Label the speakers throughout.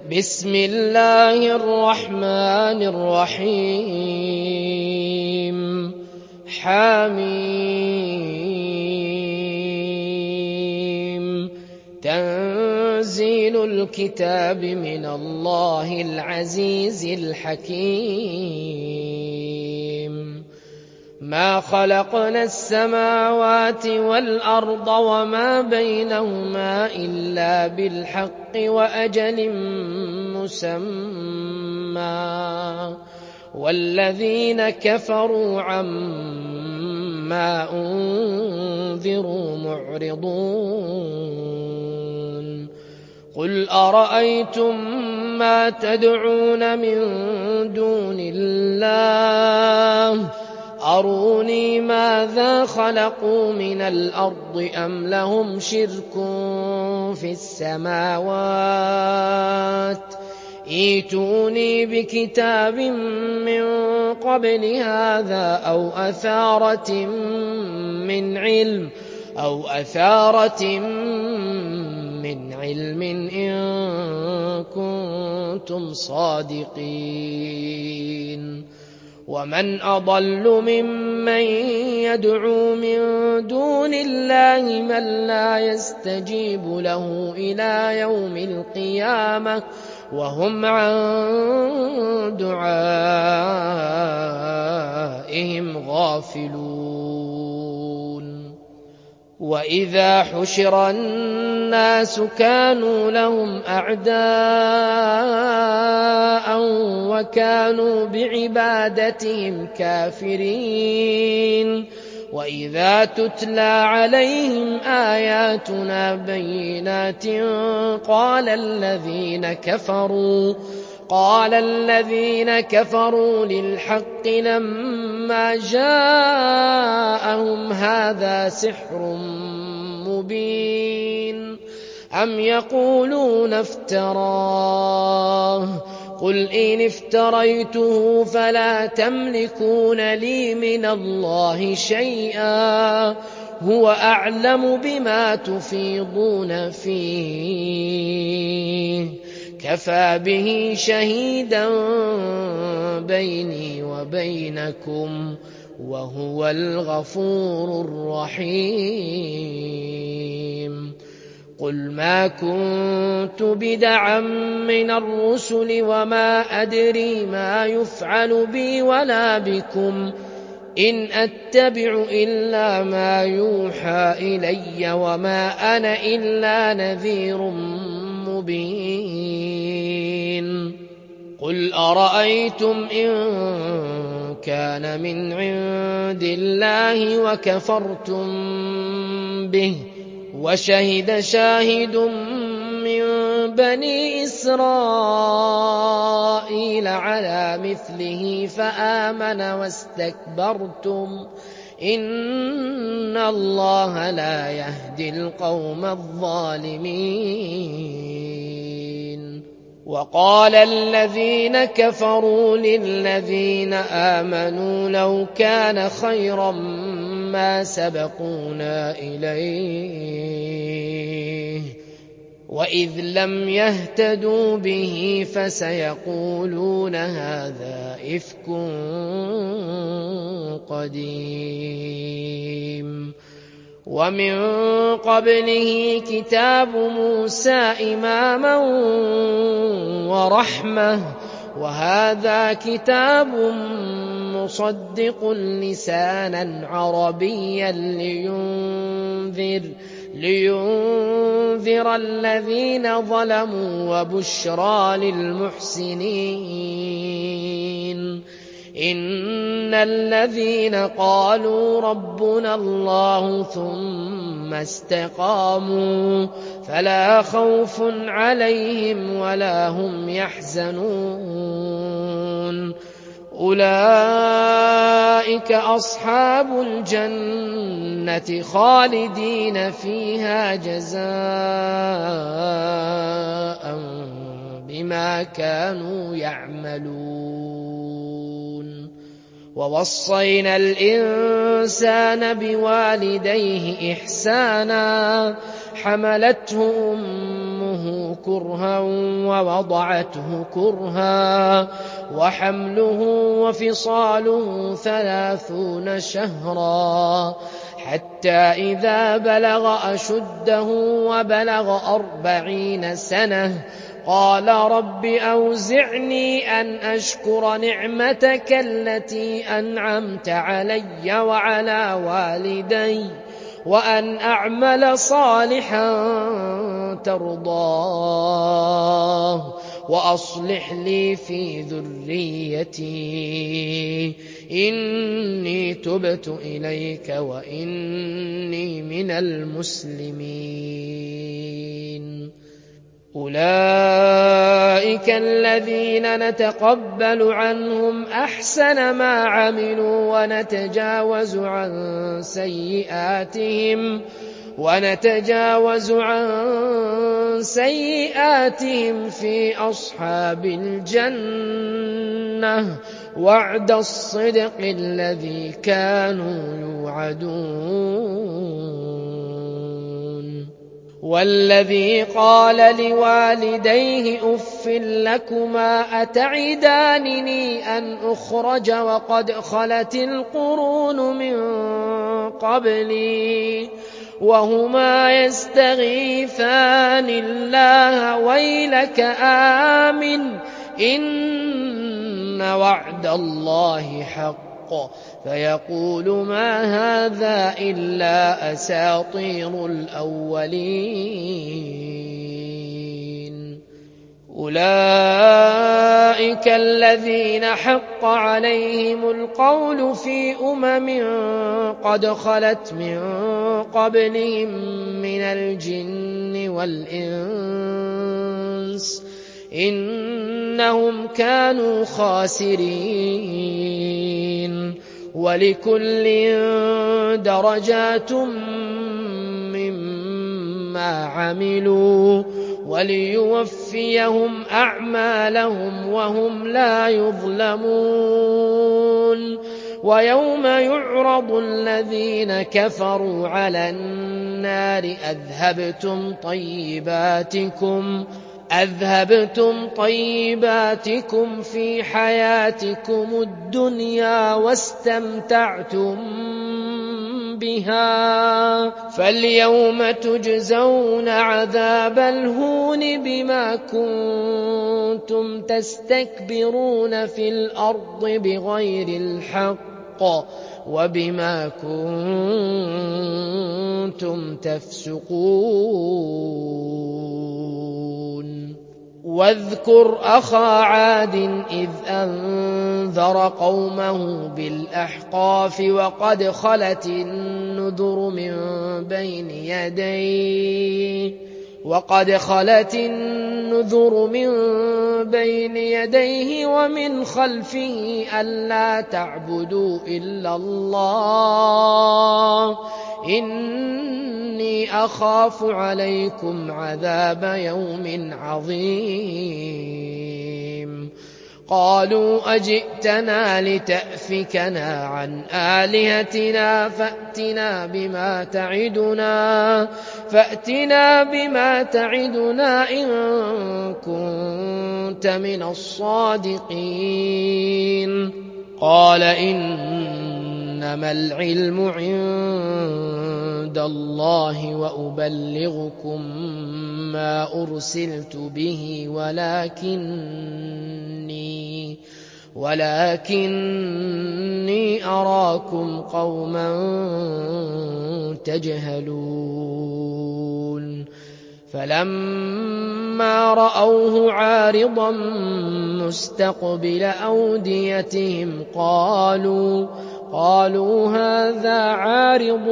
Speaker 1: بسم الله الرحمن الرحيم حميم تنزيل الكتاب من الله العزيز الحكيم ما خلقنا السماوات والأرض وما بينهما إلا بالحق وأجل مسمى والذين كفروا عما أنذروا معرضون قل أرأيتم ما تدعون من دون الله أروني ماذا خلقوا من الأرض أم لهم شرك في السماوات ائتوني بكتاب من قبل هذا أو أثارة من علم إن كنتم صادقين ومن أضل ممن يدعو من دون الله من لا يستجيب له إلى يوم القيامة وهم عن دعائهم غافلون وإذا حشر الناس كانوا لهم أعداء وكانوا بعبادتهم كافرين وإذا تتلى عليهم آياتنا بينات قال الذين كفروا للحق لما جاءهم هذا سحر مبين أم يقولون افتراه قل إن افتريته فلا تملكون لي من الله شيئا هو أعلم بما تفيضون فيه كفى به شهيدا بيني وبينكم وهو الغفور الرحيم قل ما كنت بدعا من الرسل وما أدري ما يفعل بي ولا بكم إن أتبع إلا ما يوحى إلي وما أنا إلا نذير مبين قل أرأيتم إن كان من عند الله وكفرتم به وشهد شاهد من بني إسرائيل على مثله فآمن واستكبرتم إن الله لا يهدي القوم الظالمين وقال الذين كفروا للذين آمنوا لو كان خيرا ما سبقونا إليه وإذ لم يهتدوا به فسيقولون هذا إفك قديم ومن قبله كتاب موسى إماما ورحمة وهذا كتاب مصدق لسانا عربيا لينذر الذين ظلموا وبشرى للمحسنين إن الذين قالوا ربنا الله ثم استقاموا فلا خوف عليهم ولا هم يحزنون أولئك أصحاب الجنة خالدين فيها جزاء بما كانوا يعملون ووصينا الإنسان بوالديه إحسانا حملته أمه كرها ووضعته كرها وحمله وفصاله 30 شهرا حتى إذا بلغ أشده وبلغ 40 سنة قال رب أوزعني أن أشكر نعمتك التي أنعمت علي وعلى والدي وأن أعمل صالحا ترضاه وأصلح لي في ذريتي إني تبت إليك وإني من المسلمين. أولئك الذين نتقبل عنهم أحسن ما عملوا ونتجاوز عن سيئاتهم في أصحاب الجنة وعد الصدق الذي كانوا يوعدون. والذي قال لوالديه أف لكما أتعدانني أن أخرج وقد خلت القرون من قبلي وهما يستغيثان الله ويلك آمن إن وعد الله حق فيقول ما هذا إلا أساطير الأولين. أولئك الذين حق عليهم القول في قد خلت من قبلهم من الجن والإنس إنهم كانوا خاسرين. ولكل درجات مما عملوا وليوفيهم أعمالهم وهم لا يظلمون. ويوم يعرض الذين كفروا على النار أذهبتم طيباتكم في حياتكم الدنيا واستمتعتم بها فاليوم تجزون عذاب الهون بما كنتم تستكبرون في الأرض بغير الحق وبما كنتم تفسقون. واذكر أخا عاد إذ أنذر قومه بالأحقاف وقد خلت النذر من بين يديه ومن خلفه ألا تعبدوا إلا الله إني أخاف عليكم عذاب يوم عظيم. قالوا أجئتنا لتأفكنا عن آلهتنا فأتنا بما تعدنا إن كنت من الصادقين. قال إنما العلم عند الله وأبلغكم ما أرسلت به ولكني أراكم قوما تجهلون. فلما رأوه عارضا مستقبل أوديتهم قالوا هذا عارض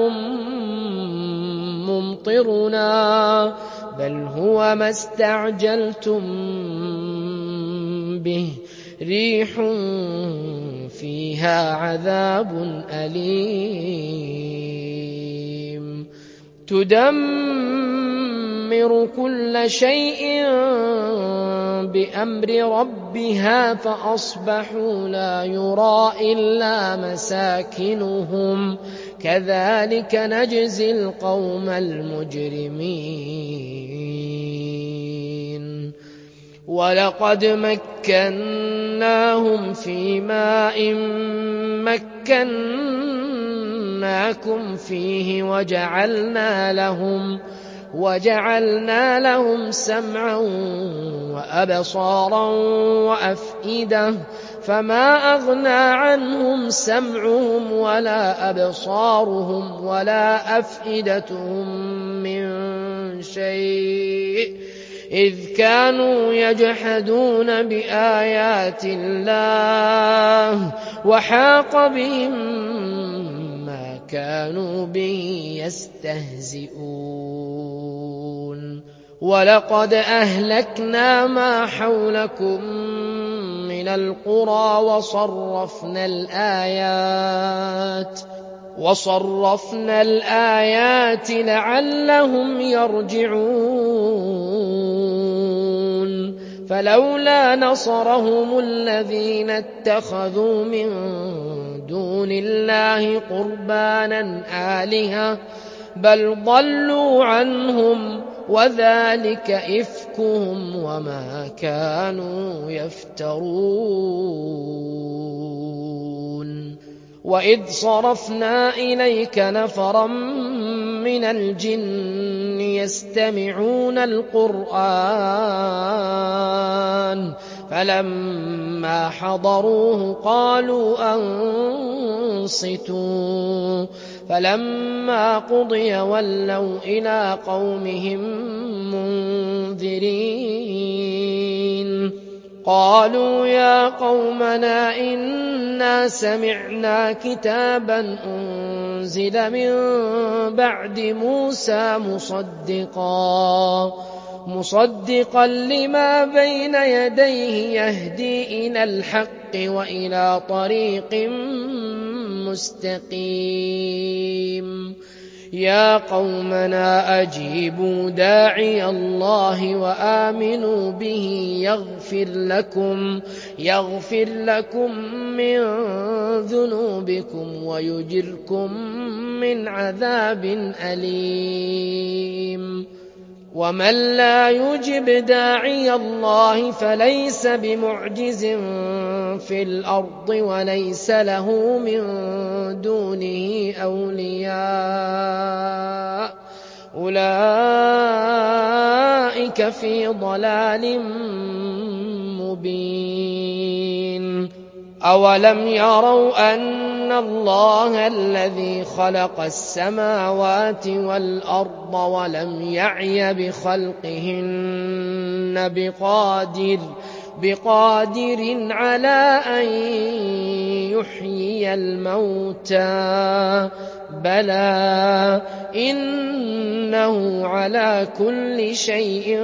Speaker 1: ممطرنا بل هو ما استعجلتم به ريح فيها عذاب أليم تدمر كل شيء بأمر ربها فأصبحوا لا يرى إلا مساكنهم كذلك نجزي القوم المجرمين. ولقد مكناهم في ماء مكناكم فيه وجعلنا لهم سمعا وأبصارا وأفئدة فما أغنى عنهم سمعهم ولا أبصارهم ولا أفئدتهم من شيء إذ كانوا يجحدون بآيات الله وحاق بهم ما كانوا به يستهزئون ولقد أهلكنا ما حولكم من القرى وصرفنا الآيات لعلهم يرجعون فلولا نصرهم الذين اتخذوا من دون الله قربانا آلهة بل ضلوا عنهم وذلك إفكهم وما كانوا يفترون وإذ صرفنا إليك نفرا من الجن يستمعون القرآن فلما حضروه قالوا أنصتوا فلما قضي ولوا إلى قومهم منذرين قالوا يا قومنا إنا سمعنا كتابا أنزل من بعد موسى مصدقا لما بين يديه يهدي إلى الحق وإلى طريق مستقيم يا قومنا أجيبوا داعي الله وآمنوا به يغفر لكم من ذنوبكم ويجركم من عذاب أليم ومن لا يجب داعي الله فليس بمعجز في الأرض وليس له من دونه أولياء أولئك في ضلال مبين أولم يروا أن الله الذي خلق السماوات والأرض ولم يعي بخلقهن بقادر على أن يحيي الموتى بلى إنه على كل شيء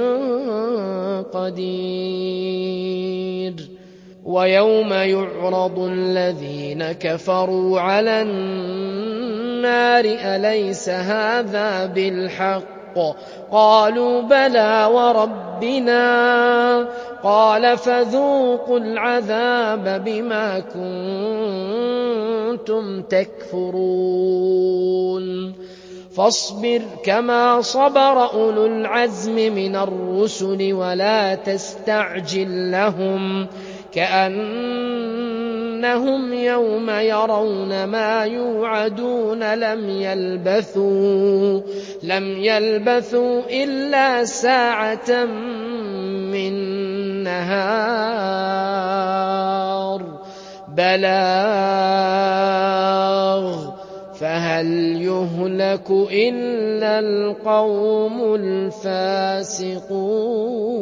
Speaker 1: قدير ويوم يعرض الذين كفروا على النار أليس هذا بالحق قالوا بلى وربنا قال فذوقوا العذاب بما كنتم تكفرون فاصبر كما صبر أولو العزم من الرسل ولا تستعجل لهم كأنهم يوم يرون ما يوعدون لم يلبثوا إلا ساعة من نهار بلاغ فهل يهلك إلا القوم الفاسقون